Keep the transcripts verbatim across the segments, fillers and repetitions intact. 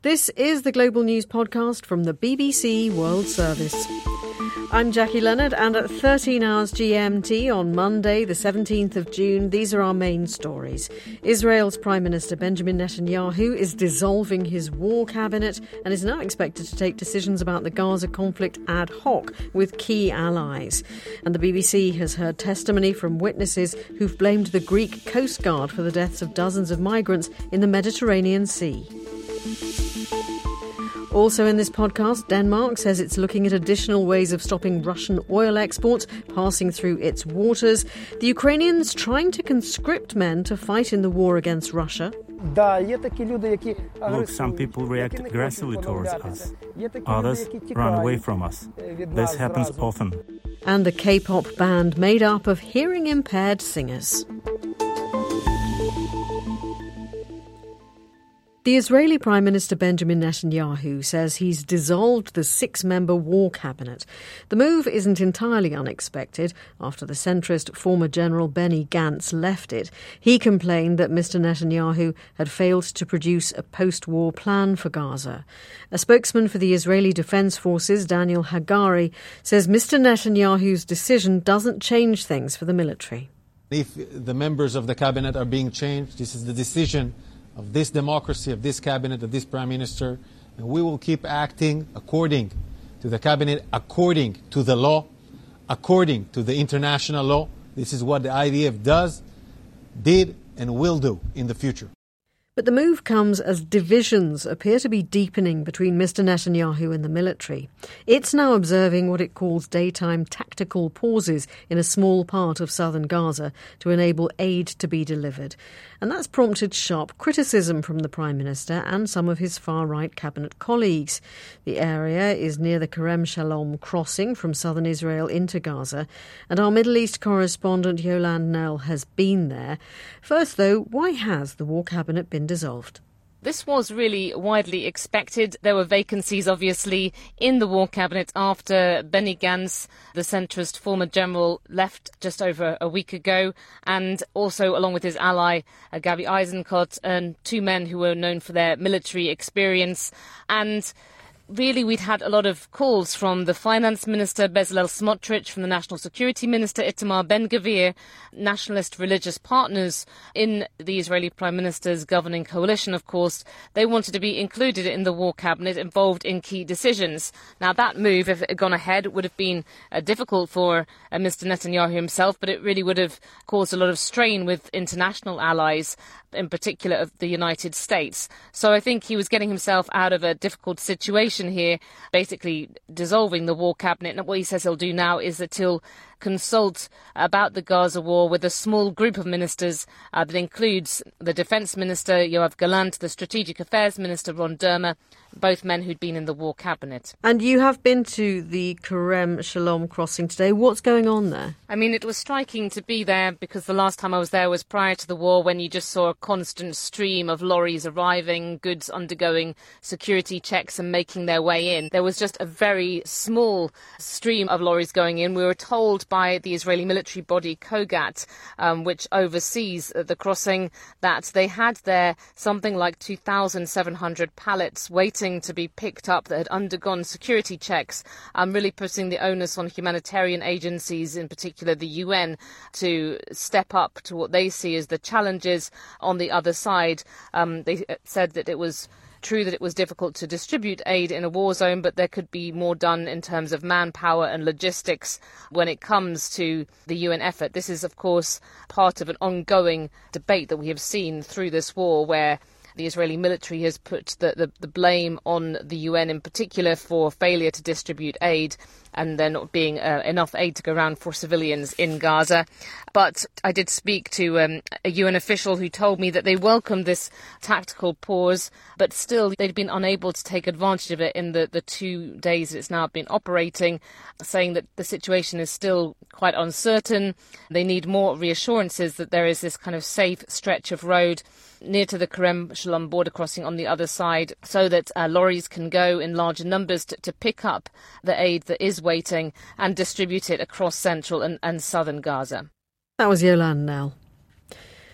This is the Global News Podcast from the B B C World Service. I'm Jackie Leonard, and at thirteen hours G M T on Monday, the seventeenth of June, these are our main stories. Israel's Prime Minister Benjamin Netanyahu is dissolving his war cabinet and is now expected to take decisions about the Gaza conflict ad hoc with key allies. And the B B C has heard testimony from witnesses who've blamed the Greek Coast Guard for the deaths of dozens of migrants in the Mediterranean Sea. Also in this podcast, Denmark says it's looking at additional ways of stopping Russian oil exports passing through its waters. The Ukrainians trying to conscript men to fight in the war against Russia. Look, some people react aggressively towards us. Others run away from us. This happens often. And the K-pop band made up of hearing-impaired singers. The Israeli Prime Minister Benjamin Netanyahu says he's dissolved the six-member war cabinet. The move isn't entirely unexpected after the centrist former General Benny Gantz left it. He complained that Mister Netanyahu had failed to produce a post-war plan for Gaza. A spokesman for the Israeli Defense Forces, Daniel Hagari, says Mister Netanyahu's decision doesn't change things for the military. If the members of the cabinet are being changed, this is the decision of this democracy, of this cabinet, of this prime minister, and we will keep acting according to the cabinet, according to the law, according to the international law. This is what the I D F does, did, and will do in the future. But the move comes as divisions appear to be deepening between Mister Netanyahu and the military. It's now observing what it calls daytime tactical pauses in a small part of southern Gaza to enable aid to be delivered. And that's prompted sharp criticism from the Prime Minister and some of his far-right cabinet colleagues. The area is near the Kerem Shalom crossing from southern Israel into Gaza, and our Middle East correspondent Yolande Knell has been there. First, though, why has the war cabinet been dissolved? This was really widely expected. There were vacancies, obviously, in the war cabinet after Benny Gantz, the centrist former general, left just over a week ago, and also along with his ally, uh, Gabi Eisenkot, and two men who were known for their military experience. And really, we'd had a lot of calls from the finance minister, Bezalel Smotrich, from the national security minister, Itamar Ben-Gvir, nationalist religious partners in the Israeli prime minister's governing coalition, of course. They wanted to be included in the war cabinet, involved in key decisions. Now, that move, if it had gone ahead, would have been uh, difficult for uh, Mister Netanyahu himself, but it really would have caused a lot of strain with international allies, in particular of the United States. So I think he was getting himself out of a difficult situation here, basically dissolving the war cabinet. And what he says he'll do now is that he'll consult about the Gaza war with a small group of ministers uh, that includes the Defence Minister, Yoav Gallant, the Strategic Affairs Minister, Ron Dermer, both men who'd been in the war cabinet. And you have been to the Kerem Shalom crossing today. What's going on there? I mean, it was striking to be there because the last time I was there was prior to the war, when you just saw a constant stream of lorries arriving, goods undergoing security checks and making their way in. There was just a very small stream of lorries going in. We were told by the Israeli military body Kogat, um, which oversees the crossing, that they had there something like two thousand seven hundred pallets waiting to be picked up that had undergone security checks, um, really putting the onus on humanitarian agencies, in particular the U N, to step up to what they see as the challenges on the other side. Um, they said that it was true that it was difficult to distribute aid in a war zone, but there could be more done in terms of manpower and logistics when it comes to the U N effort. This is, of course, part of an ongoing debate that we have seen through this war, where the Israeli military has put the, the, the blame on the U N in particular for failure to distribute aid, and there not being uh, enough aid to go around for civilians in Gaza. But I did speak to um, a U N official who told me that they welcomed this tactical pause, but still they'd been unable to take advantage of it in the, the two days it's now been operating, saying that the situation is still quite uncertain. They need more reassurances that there is this kind of safe stretch of road near to the Kerem Shalom border crossing on the other side, so that uh, lorries can go in larger numbers to, to pick up the aid that is waiting and distribute it across central and, and southern Gaza. That was Yolande Knell.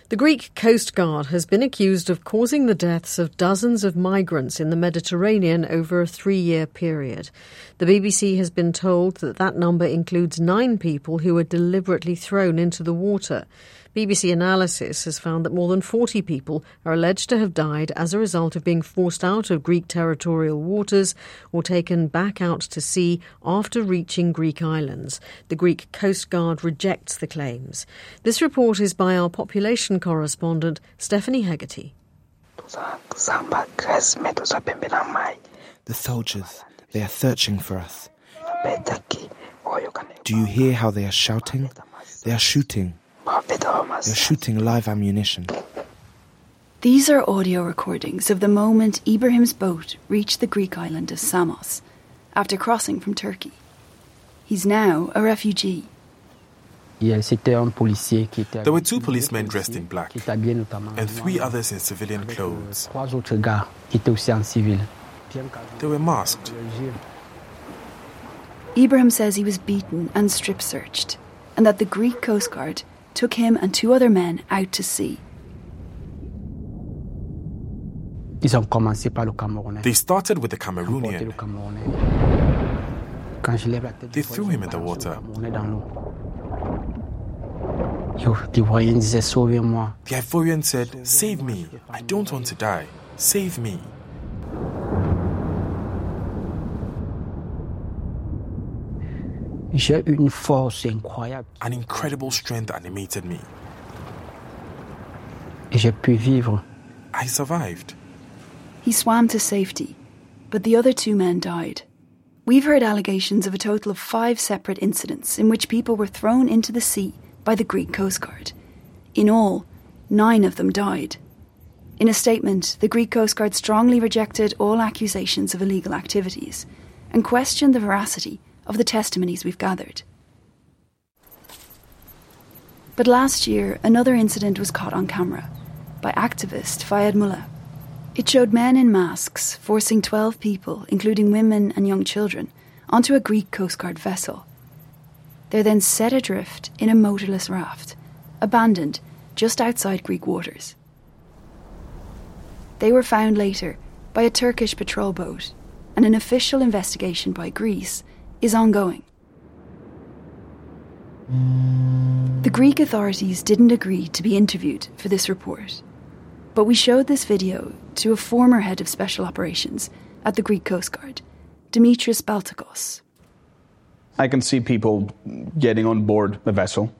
The Greek Coast Guard has been accused of causing the deaths of dozens of migrants in the Mediterranean over a three-year period. The B B C has been told that that number includes nine people who were deliberately thrown into the water. B B C analysis has found that more than forty people are alleged to have died as a result of being forced out of Greek territorial waters or taken back out to sea after reaching Greek islands. The Greek Coast Guard rejects the claims. This report is by our population correspondent Stephanie Hegarty. The soldiers, they are searching for us. Do you hear how they are shouting? They are shooting. They're shooting live ammunition. These are audio recordings of the moment Ibrahim's boat reached the Greek island of Samos after crossing from Turkey. He's now a refugee. There were two policemen dressed in black and three others in civilian clothes. They were masked. Ibrahim says he was beaten and strip-searched and that the Greek Coast Guard took him and two other men out to sea. They started with the Cameroonian. They threw him in the water. The Ivorian said, "Save me. I don't want to die. Save me." An incredible strength animated me. I survived. He swam to safety, but the other two men died. We've heard allegations of a total of five separate incidents in which people were thrown into the sea by the Greek Coast Guard. In all, nine of them died. In a statement, the Greek Coast Guard strongly rejected all accusations of illegal activities and questioned the veracity of the testimonies we've gathered. But last year, another incident was caught on camera by activist Fayed Mullah. It showed men in masks forcing twelve people, including women and young children, onto a Greek Coast Guard vessel. They're then set adrift in a motorless raft, abandoned just outside Greek waters. They were found later by a Turkish patrol boat, and an official investigation by Greece is ongoing. The Greek authorities didn't agree to be interviewed for this report, but we showed this video to a former head of special operations at the Greek Coast Guard, Dimitris Baltakos. I can see people getting on board the vessel.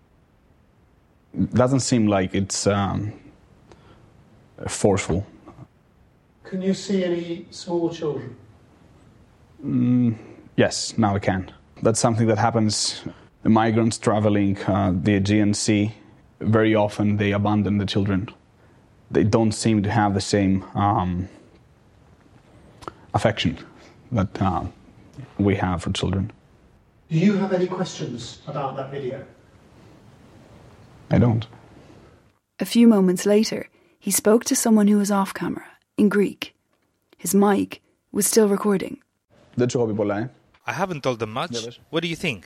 It doesn't seem like it's um, forceful. Can you see any small children? Mm, yes, now I can. That's something that happens. The migrants traveling uh, the Aegean Sea, very often they abandon the children. They don't seem to have the same um, affection that uh, we have for children. Do you have any questions about that video? I don't. A few moments later, he spoke to someone who was off camera, in Greek. His mic was still recording. I haven't told them much. What do you think?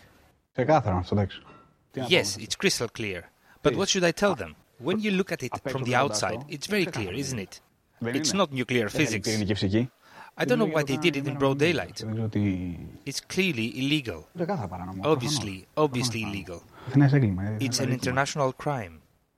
Yes, it's crystal clear. But what should I tell them? When you look at it from the outside, it's very clear, isn't it? It's not nuclear physics. I don't know why they did it in broad daylight. It's clearly illegal. Obviously, obviously illegal. It's an international crime.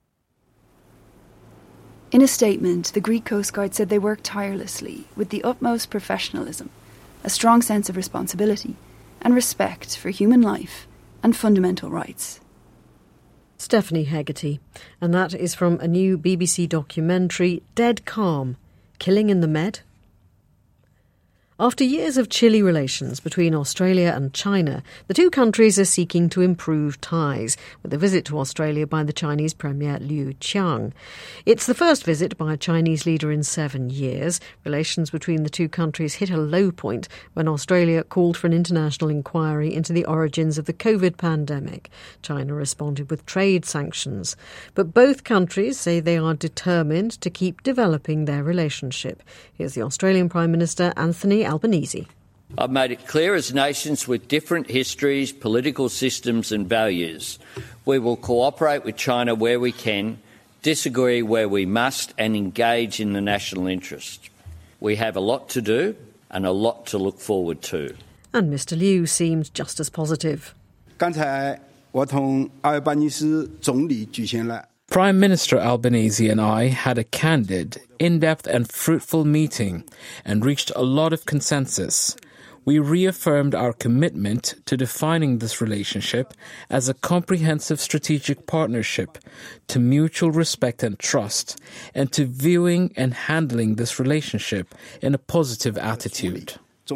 In a statement, the Greek Coast Guard said they worked tirelessly with the utmost professionalism, a strong sense of responsibility, and respect for human life and fundamental rights. Stephanie Hegarty, and that is from a new B B C documentary, Dead Calm, Killing in the Med. After years of chilly relations between Australia and China, the two countries are seeking to improve ties, with a visit to Australia by the Chinese Premier Liu Qiang. It's the first visit by a Chinese leader in seven years. Relations between the two countries hit a low point when Australia called for an international inquiry into the origins of the COVID pandemic. China responded with trade sanctions. But both countries say they are determined to keep developing their relationship. Here's the Australian Prime Minister, Anthony Albanese. I've made it clear, as nations with different histories, political systems and values, we will cooperate with China where we can, disagree where we must, and engage in the national interest. We have a lot to do and a lot to look forward to. And Mister Liu seemed just as positive. Prime Minister Albanese and I had a candid, in-depth and fruitful meeting and reached a lot of consensus. We reaffirmed our commitment to defining this relationship as a comprehensive strategic partnership, to mutual respect and trust, and to viewing and handling this relationship in a positive attitude.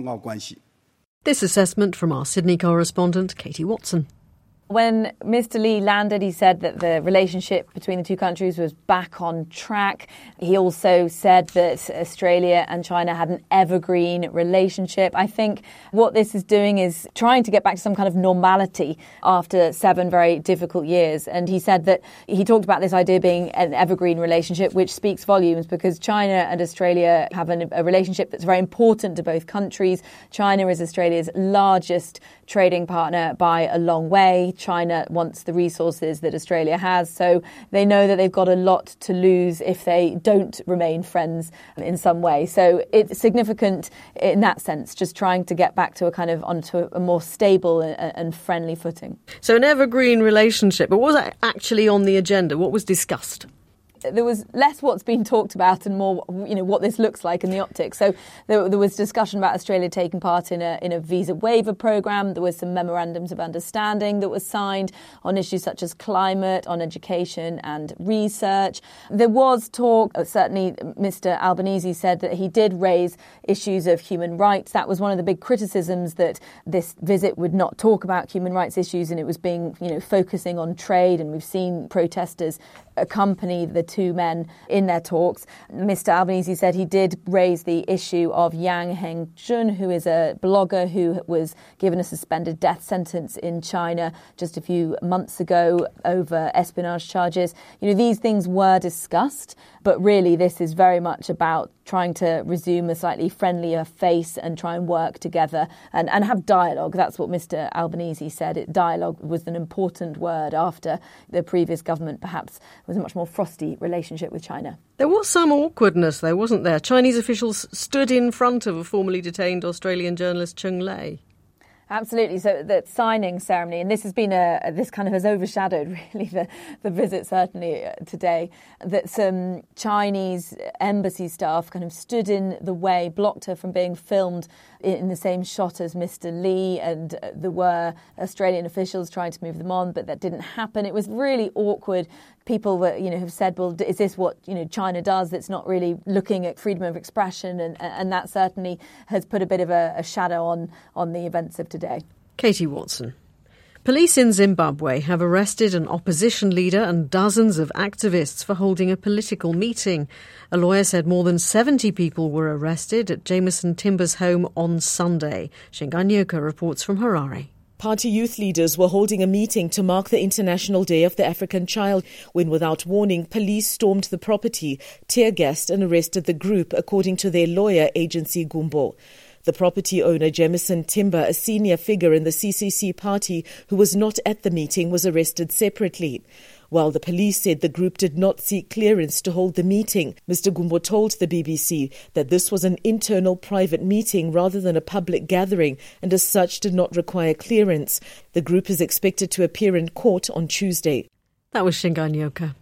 This assessment from our Sydney correspondent, Katie Watson. When Mister Lee landed, he said that the relationship between the two countries was back on track. He also said that Australia and China had an evergreen relationship. I think what this is doing is trying to get back to some kind of normality after seven very difficult years. And he said that he talked about this idea being an evergreen relationship, which speaks volumes because China and Australia have an, a relationship that's very important to both countries. China is Australia's largest trading partner by a long way. China wants the resources that Australia has, so they know that they've got a lot to lose if they don't remain friends in some way. So it's significant in that sense, just trying to get back to a kind of onto a more stable and friendly footing. So an evergreen relationship, but what was actually on the agenda? What was discussed? There was less what's been talked about and more, you know, what this looks like in the optics. So there, there was discussion about Australia taking part in a in a visa waiver program. There was some memorandums of understanding that was signed on issues such as climate, on education and research. There was talk, certainly Mister Albanese said that he did raise issues of human rights. That was one of the big criticisms, that this visit would not talk about human rights issues and it was being, you know, focusing on trade. And we've seen protesters accompany the two men in their talks. Mister Albanese said he did raise the issue of Yang Hengjun, who is a blogger who was given a suspended death sentence in China just a few months ago over espionage charges. You know, these things were discussed, but really this is very much about trying to resume a slightly friendlier face and try and work together and, and have dialogue. That's what Mister Albanese said. It, dialogue was an important word after the previous government perhaps was a much more frosty relationship with China. There was some awkwardness, though, wasn't there? Chinese officials stood in front of a formerly detained Australian journalist, Cheng Lei. Absolutely. So the signing ceremony, and this has been a, this kind of has overshadowed really the, the visit certainly today, that some Chinese embassy staff kind of stood in the way, blocked her from being filmed in the same shot as Mister Lee, and there were Australian officials trying to move them on, but that didn't happen. It was really awkward. People were, you know, have said, well, is this what, you know, China does that's not really looking at freedom of expression? And, and that certainly has put a bit of a, a shadow on, on the events of today. Katie Watson. Police in Zimbabwe have arrested an opposition leader and dozens of activists for holding a political meeting. A lawyer said more than seventy people were arrested at Jameson Timber's home on Sunday. Shingai Nyoka reports from Harare. Party youth leaders were holding a meeting to mark the International Day of the African Child when, without warning, police stormed the property, tear-gassed and arrested the group, according to their lawyer agency Gumbo. The property owner, Jameson Timber, a senior figure in the C C C party who was not at the meeting, was arrested separately. While the police said the group did not seek clearance to hold the meeting, Mister Gumbo told the B B C that this was an internal private meeting rather than a public gathering and as such did not require clearance. The group is expected to appear in court on Tuesday. That was Shingai Nyoka.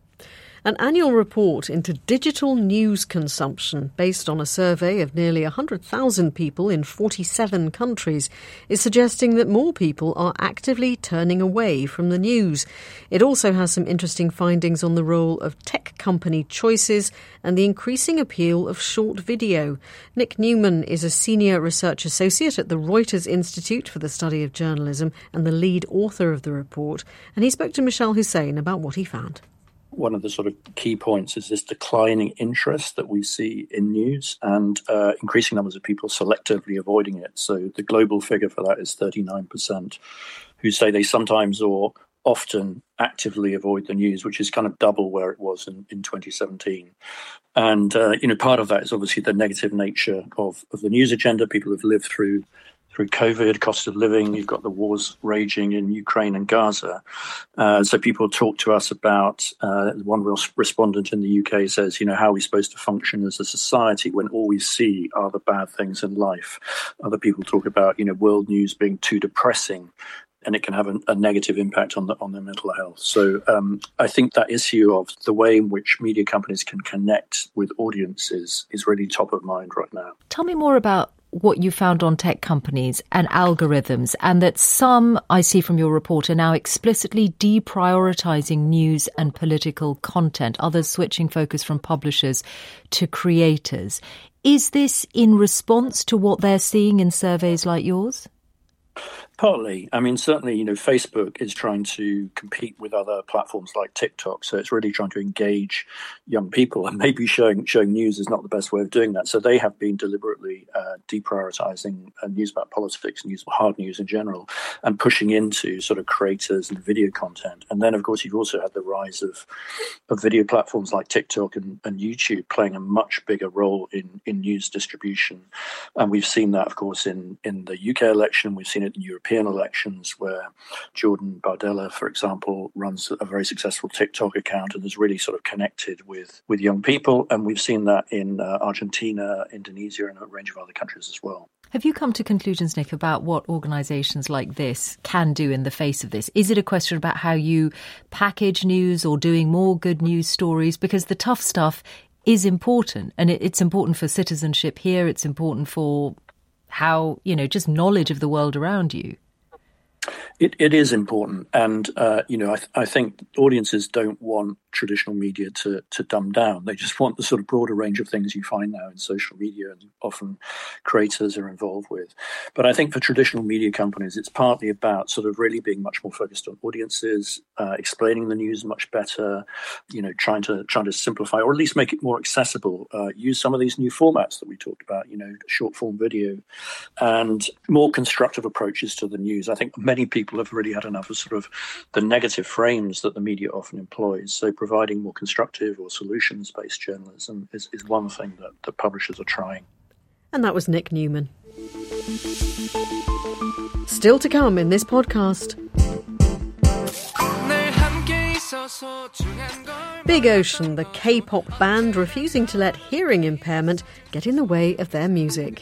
An annual report into digital news consumption based on a survey of nearly one hundred thousand people in forty-seven countries is suggesting that more people are actively turning away from the news. It also has some interesting findings on the role of tech company choices and the increasing appeal of short video. Nick Newman is a senior research associate at the Reuters Institute for the Study of Journalism and the lead author of the report, and he spoke to Michelle Hussein about what he found. One of the sort of key points is this declining interest that we see in news and uh, increasing numbers of people selectively avoiding it. So the global figure for that is thirty-nine percent who say they sometimes or often actively avoid the news, which is kind of double where it was in, in twenty seventeen. And, uh, you know, part of that is obviously the negative nature of, of the news agenda. People have lived through through COVID, cost of living. You've got the wars raging in Ukraine and Gaza. Uh, so people talk to us about, uh, one respondent in the U K says, you know, how are we supposed to function as a society when all we see are the bad things in life? Other people talk about, you know, world news being too depressing, and it can have a, a negative impact on the, on their mental health. So um, I think that issue of the way in which media companies can connect with audiences is really top of mind right now. Tell me more about what you found on tech companies and algorithms, and that some, I see from your report, are now explicitly deprioritizing news and political content, others switching focus from publishers to creators. Is this in response to what they're seeing in surveys like yours? Partly. I mean, certainly, you know, Facebook is trying to compete with other platforms like TikTok. So it's really trying to engage young people, and maybe showing showing news is not the best way of doing that. So they have been deliberately uh, deprioritizing uh, news about politics, news, hard news in general, and pushing into sort of creators and video content. And then, of course, you've also had the rise of, of video platforms like TikTok and, and YouTube playing a much bigger role in, in news distribution. And we've seen that, of course, in, in the U K election. We've seen it in European elections, where Jordan Bardella, for example, runs a very successful TikTok account and is really sort of connected with, with young people. And we've seen that in uh, Argentina, Indonesia, and a range of other countries as well. Have you come to conclusions, Nick, about what organisations like this can do in the face of this? Is it a question about how you package news or doing more good news stories? Because the tough stuff is important, and it's important for citizenship here. It's important for how, you know, just knowledge of the world around you. It, it is important. And, uh, you know, I, th- I think audiences don't want traditional media to, to dumb down. They just want the sort of broader range of things you find now in social media and often creators are involved with. But I think for traditional media companies, it's partly about sort of really being much more focused on audiences, uh, explaining the news much better, you know, trying to trying to simplify or at least make it more accessible, uh, use some of these new formats that we talked about, you know, short form video, and more constructive approaches to the news. I think many people have really had enough of sort of the negative frames that the media often employs. So providing more constructive or solutions-based journalism is, is one thing that, that publishers are trying. And that was Nick Newman. Still to come in this podcast. Big Ocean, the K-pop band refusing to let hearing impairment get in the way of their music.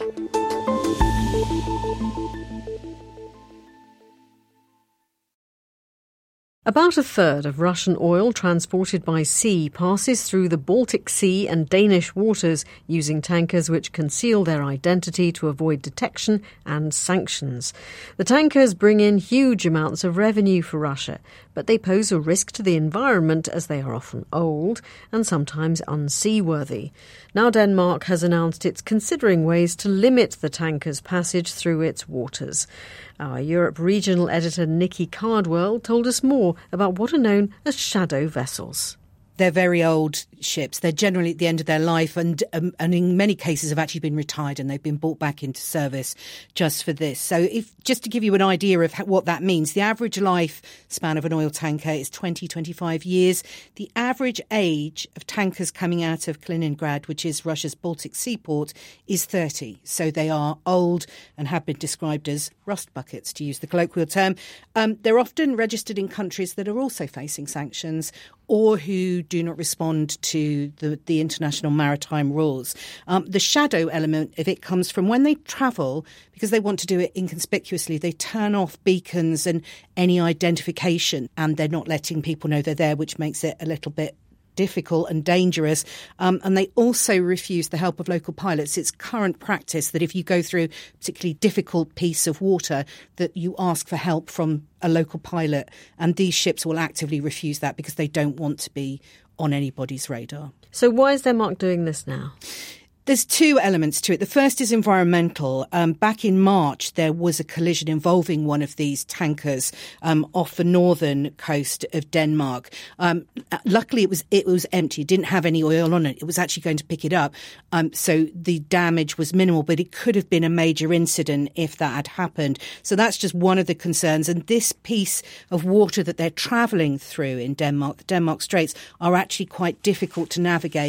About a third of Russian oil transported by sea passes through the Baltic Sea and Danish waters using tankers which conceal their identity to avoid detection and sanctions. The tankers bring in huge amounts of revenue for Russia, but they pose a risk to the environment as they are often old and sometimes unseaworthy. Now Denmark has announced it's considering ways to limit the tankers' passage through its waters. Our Europe regional editor Nikki Cardwell told us more about what are known as shadow vessels. They're very old ships. They're generally at the end of their life and um, and in many cases have actually been retired and they've been brought back into service just for this. So if just to give you an idea of what that means, the average life span of an oil tanker is twenty, twenty-five years. The average age of tankers coming out of Kaliningrad, which is Russia's Baltic seaport, is thirty. So they are old and have been described as rust buckets, to use the colloquial term. Um, they're often registered in countries that are also facing sanctions or who do not respond to the, the international maritime rules. Um, the shadow element of it comes from when they travel, because they want to do it inconspicuously, they turn off beacons and any identification, and they're not letting people know they're there, which makes it a little bit difficult and dangerous. Um, and they also refuse the help of local pilots. It's current practice that if you go through a particularly difficult piece of water, that you ask for help from a local pilot. And these ships will actively refuse that because they don't want to be on anybody's radar. So why is Denmark doing this now? There's two elements to it. The first is environmental. Um, back in March, there was a collision involving one of these tankers um, off the northern coast of Denmark. Um, luckily, it was it was empty. It didn't have any oil on it. It was actually going to pick it up. Um, so the damage was minimal, but it could have been a major incident if that had happened. So that's just one of the concerns. And this piece of water that they're travelling through in Denmark, the Denmark Straits, are actually quite difficult to navigate.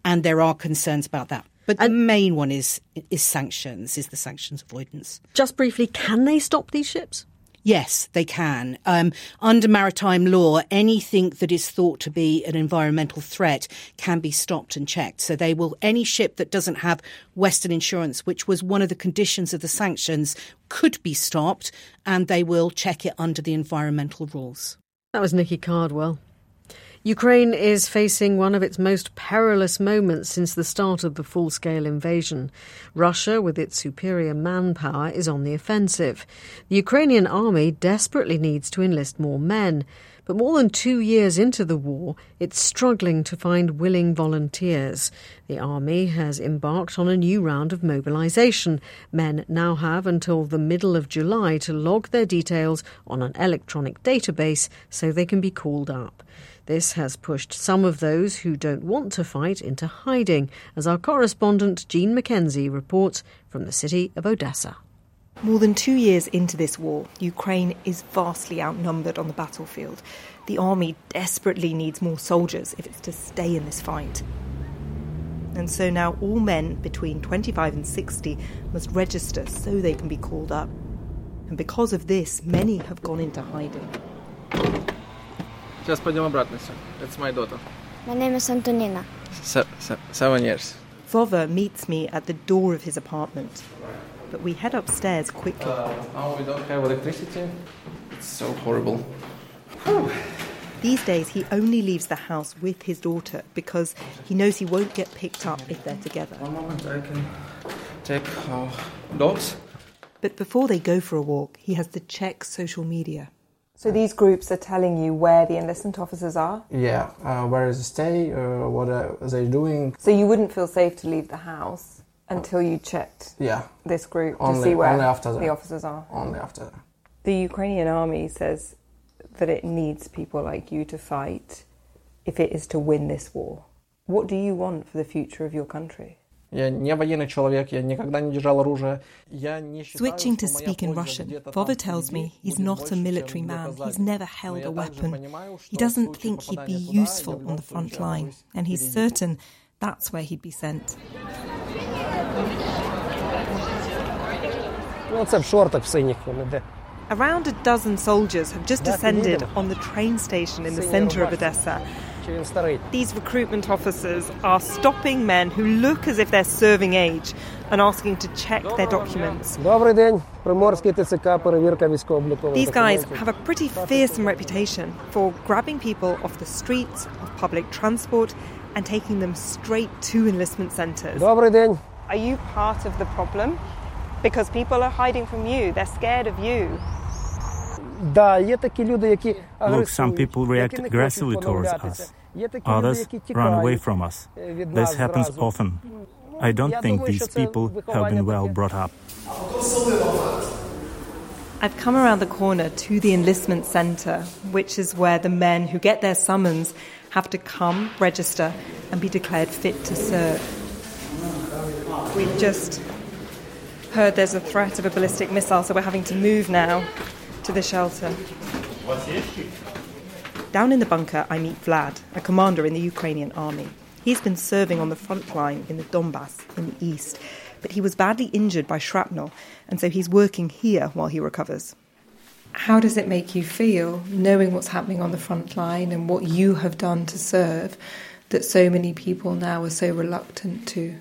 and there are concerns about that. But the and main one is is sanctions, is the sanctions avoidance. Just briefly, can they stop these ships? Yes, they can. Um, under maritime law, anything that is thought to be an environmental threat can be stopped and checked. So they will, any ship that doesn't have Western insurance, which was one of the conditions of the sanctions, could be stopped, and they will check it under the environmental rules. That was Nikki Cardwell. Ukraine is facing one of its most perilous moments since the start of the full-scale invasion. Russia, with its superior manpower, is on the offensive. The Ukrainian army desperately needs to enlist more men. But more than two years into the war, it's struggling to find willing volunteers. The army has embarked on a new round of mobilisation. Men now have until the middle of July to log their details on an electronic database so they can be called up. This has pushed some of those who don't want to fight into hiding, as our correspondent Jean Mackenzie reports from the city of Odessa. More than two years into this war, Ukraine is vastly outnumbered on the battlefield. The army desperately needs more soldiers if it's to stay in this fight. And so now all men between twenty-five and sixty must register so they can be called up. And because of this, many have gone into hiding. Сейчас пойдем обратно. That's my daughter. My name is Antonina. Se- se- seven years. Vova meets me at the door of his apartment. But we head upstairs quickly. Uh, now we don't have electricity. It's so horrible. These days he only leaves the house with his daughter because he knows he won't get picked up if they're together. One moment, I can take our dogs. But before they go for a walk, he has to check social media. So these groups are telling you where the enlistment officers are? Yeah, uh, where is the stay, uh, what are they doing. So you wouldn't feel safe to leave the house until you checked yeah. this group to only, see where only after the that. officers are? Only after that. The Ukrainian army says that it needs people like you to fight if it is to win this war. What do you want for the future of your country? Switching to speak in Russian, Vova tells me he's not a military man. He's never held a weapon. He doesn't think he'd be useful on the front line, and he's certain that's where he'd be sent. Around a dozen soldiers have just descended on the train station in the centre of Odessa. These recruitment officers are stopping men who look as if they're serving age and asking to check their documents. These guys have a pretty fearsome reputation for grabbing people off the streets, of public transport, and taking them straight to enlistment centres. Are you part of the problem? Because people are hiding from you, they're scared of you. Look, some people react aggressively towards us. Others run away from us. This happens often. I don't think these people have been well brought up. I've come around the corner to the enlistment centre, which is where the men who get their summons have to come, register, and be declared fit to serve. We've just heard there's a threat of a ballistic missile, so we're having to move now to the shelter. Down in the bunker, I meet Vlad, a commander in the Ukrainian army. He's been serving on the front line in the Donbass in the east, but he was badly injured by shrapnel, and so he's working here while he recovers. How does it make you feel, knowing what's happening on the front line and what you have done to serve, that so many people now are so reluctant to?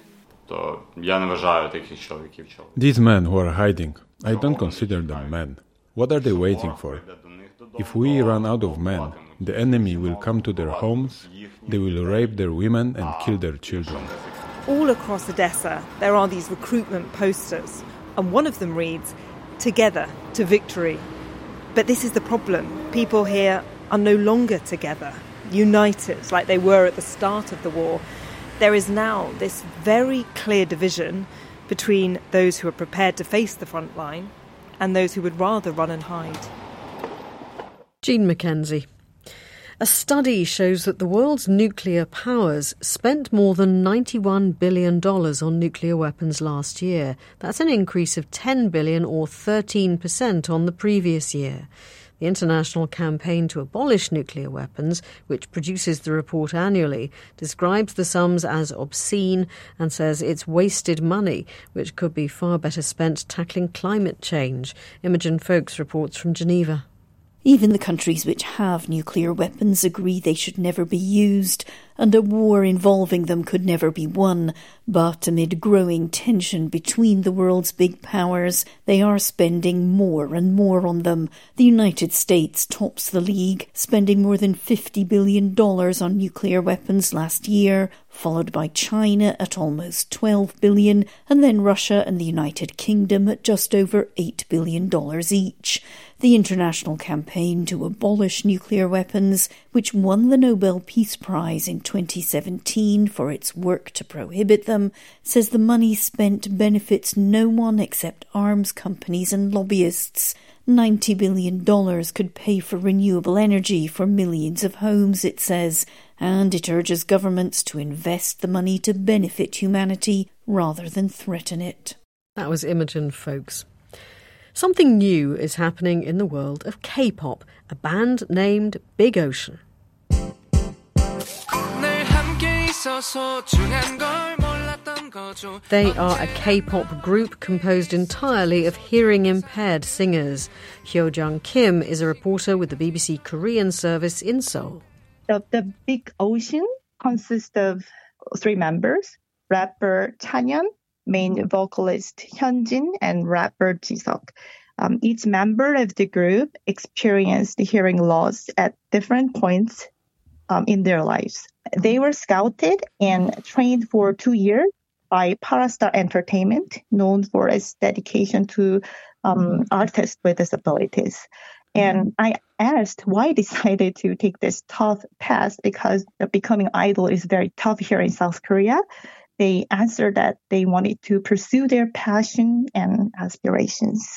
These men who are hiding, I don't consider them men. What are they waiting for? If we run out of men, the enemy will come to their homes, they will rape their women and kill their children. All across Odessa, there are these recruitment posters, and one of them reads, "Together to victory." But this is the problem. People here are no longer together, united like they were at the start of the war. There is now this very clear division between those who are prepared to face the front line and those who would rather run and hide. Jean Mackenzie. A study shows that the world's nuclear powers spent more than ninety-one billion dollars on nuclear weapons last year. That's an increase of ten billion dollars or thirteen percent on the previous year. The International Campaign to Abolish Nuclear Weapons, which produces the report annually, describes the sums as obscene and says it's wasted money, which could be far better spent tackling climate change. Imogen Foulkes reports from Geneva. Even the countries which have nuclear weapons agree they should never be used, and a war involving them could never be won. But amid growing tension between the world's big powers, they are spending more and more on them. The United States tops the league, spending more than fifty billion dollars on nuclear weapons last year, followed by China at almost twelve billion dollars, and then Russia and the United Kingdom at just over eight billion dollars each. The International Campaign to Abolish Nuclear Weapons, which won the Nobel Peace Prize in twenty seventeen for its work to prohibit them, says the money spent benefits no one except arms companies and lobbyists. ninety billion dollars could pay for renewable energy for millions of homes, it says, and it urges governments to invest the money to benefit humanity rather than threaten it. That was Imogen Foulkes. Something new is happening in the world of K-pop, a band named Big Ocean. They are a K-pop group composed entirely of hearing-impaired singers. Hyo-jung Kim is a reporter with the B B C Korean service in Seoul. The, the Big Ocean consists of three members, rapper Chanyeon, main vocalist Hyunjin, and rapper Jisuk. Um, each member of the group experienced hearing loss at different points um, in their lives. They were scouted and trained for two years by Parastar Entertainment, known for its dedication to um, artists with disabilities. And I asked why I decided to take this tough path, because becoming idol is very tough here in South Korea. They answered that they wanted to pursue their passion and aspirations.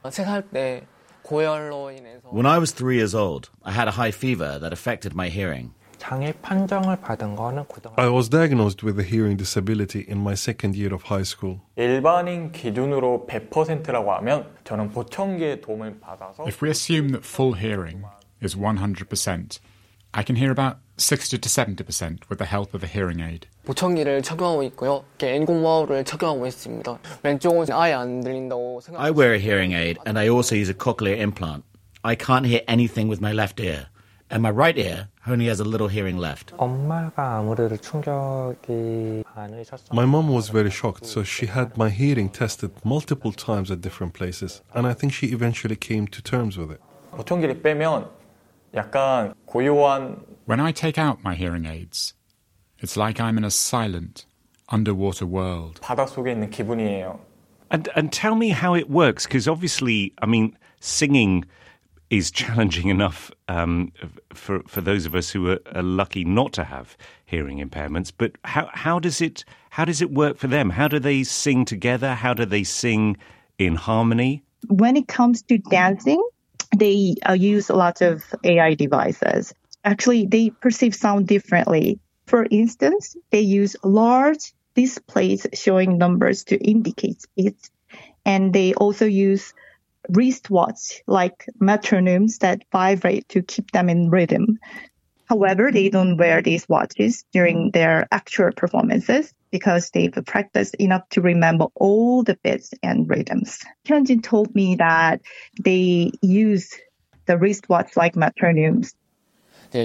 When I was three years old, I had a high fever that affected my hearing. I was diagnosed with a hearing disability in my second year of high school. If we assume that full hearing is one hundred percent, I can hear about sixty to seventy percent with the help of a hearing aid. I wear a hearing aid and I also use a cochlear implant. I can't hear anything with my left ear, and my right ear only has a little hearing left. My mom was very shocked, so she had my hearing tested multiple times at different places, and I think she eventually came to terms with it. When I take out my hearing aids, it's like I'm in a silent, underwater world. And, and tell me how it works, because obviously, I mean, singing is challenging enough um, for for those of us who are, are lucky not to have hearing impairments. But how how does it how does it work for them? How do they sing together? How do they sing in harmony? When it comes to dancing, they uh, use a lot of A I devices. Actually, they perceive sound differently. For instance, they use large displays showing numbers to indicate speed, and they also use wristwatch like metronomes that vibrate to keep them in rhythm. However, they don't wear these watches during their actual performances because they've practiced enough to remember all the beats and rhythms. Hyunjin told me that they use the wristwatch like metronomes. The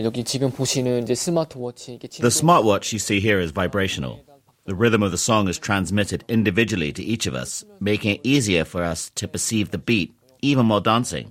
smartwatch you see here is vibrational. The rhythm of the song is transmitted individually to each of us, making it easier for us to perceive the beat, even while dancing.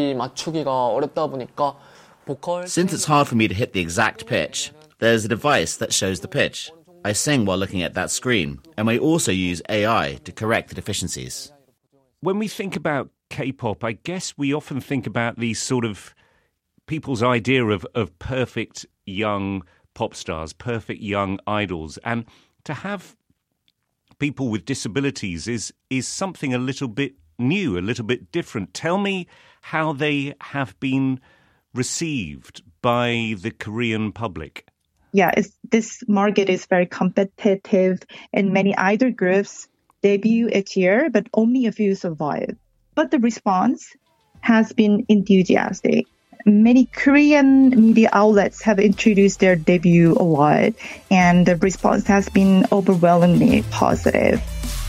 Since it's hard for me to hit the exact pitch, there's a device that shows the pitch. I sing while looking at that screen, and we also use A I to correct the deficiencies. When we think about K-pop, I guess we often think about these sort of people's idea of, of perfect young pop stars, perfect young idols, and to have people with disabilities is is something a little bit new, a little bit different. Tell me how they have been received by the Korean public. Yeah, it's, this market is very competitive, and many idol groups debut each year, but only a few survive. But the response has been enthusiastic. Many Korean media outlets have introduced their debut a lot, and the response has been overwhelmingly positive.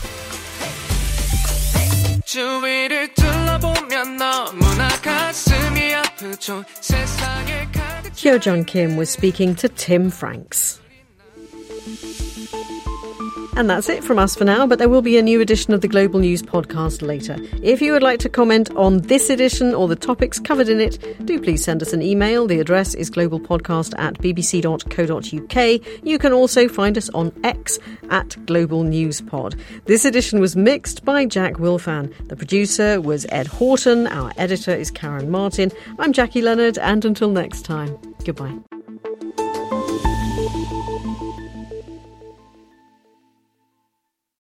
Hyo Jung Kim was speaking to Tim Franks. And that's it from us for now, but there will be a new edition of the Global News podcast later. If you would like to comment on this edition or the topics covered in it, do please send us an email. The address is globalpodcast at bbc.co.uk. You can also find us on X at Global News Pod. This edition was mixed by Jack Wilfan. The producer was Ed Horton. Our editor is Karen Martin. I'm Jackie Leonard, and until next time, goodbye.